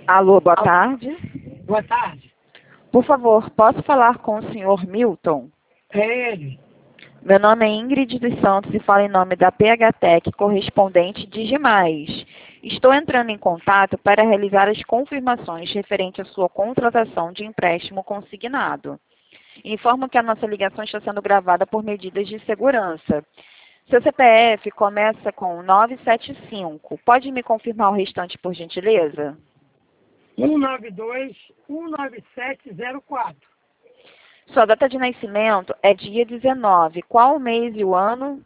Alô, boa tarde. Boa tarde. Por favor, posso falar com o senhor Milton? É ele. Meu nome é Ingrid dos Santos e falo em nome da PHTEC, correspondente de Digimais. Estou entrando em contato para realizar as confirmações referente à sua contratação de empréstimo consignado. Informo que a nossa ligação está sendo gravada por medidas de segurança. Seu CPF começa com 975. Pode me confirmar o restante, por gentileza? 192-19704. Sua data de nascimento é dia 19. Qual o mês e o ano?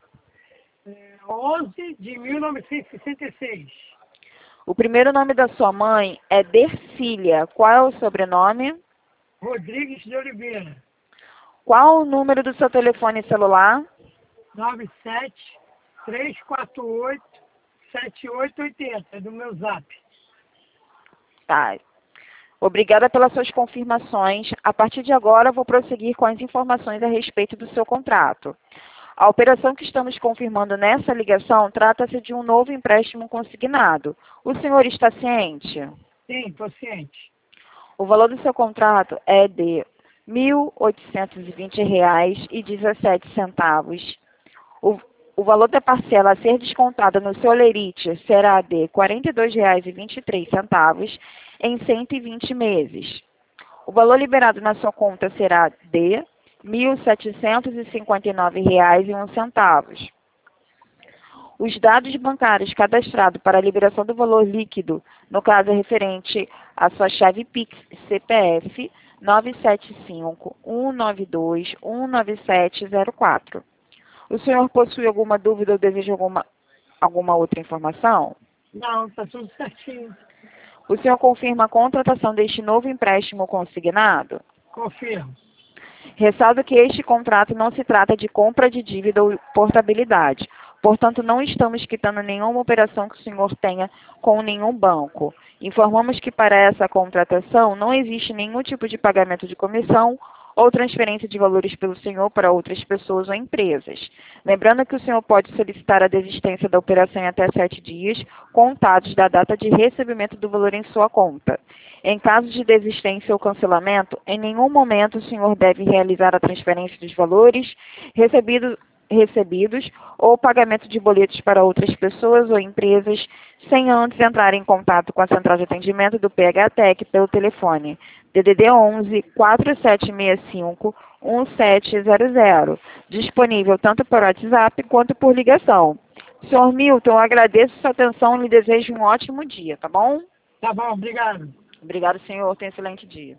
11 de 1966. O primeiro nome da sua mãe é Dercília. Qual é o sobrenome? Rodrigues de Oliveira. Qual o número do seu telefone celular? 97-348-7880. É do meu zap. Tá. Obrigada pelas suas confirmações. A partir de agora, vou prosseguir com as informações a respeito do seu contrato. A operação que estamos confirmando nessa ligação trata-se de um novo empréstimo consignado. O senhor está ciente? Sim, estou ciente. O valor do seu contrato é de R$ 1.820,17. O valor da parcela a ser descontada no seu lerite será de R$ 42,23 em 120 meses. O valor liberado na sua conta será de R$ 1.759,01. Os dados bancários cadastrados para a liberação do valor líquido, no caso referente à sua chave Pix CPF 975-192-19704. O senhor possui alguma dúvida ou deseja alguma outra informação? Não, está tudo certinho. O senhor confirma a contratação deste novo empréstimo consignado? Confirmo. Ressalto que este contrato não se trata de compra de dívida ou portabilidade. Portanto, não estamos quitando nenhuma operação que o senhor tenha com nenhum banco. Informamos que para essa contratação não existe nenhum tipo de pagamento de comissão ou transferência de valores pelo senhor para outras pessoas ou empresas. Lembrando que o senhor pode solicitar a desistência da operação em até 7 dias, contados da data de recebimento do valor em sua conta. Em caso de desistência ou cancelamento, em nenhum momento o senhor deve realizar a transferência dos valores recebidos ou pagamento de boletos para outras pessoas ou empresas sem antes entrar em contato com a central de atendimento do PHTEC pelo telefone DDD 11 4765 1700, disponível tanto por WhatsApp quanto por ligação. Senhor Milton, eu agradeço sua atenção e lhe desejo um ótimo dia, tá bom? Tá bom, obrigado. Obrigado, senhor. Tenha um excelente dia.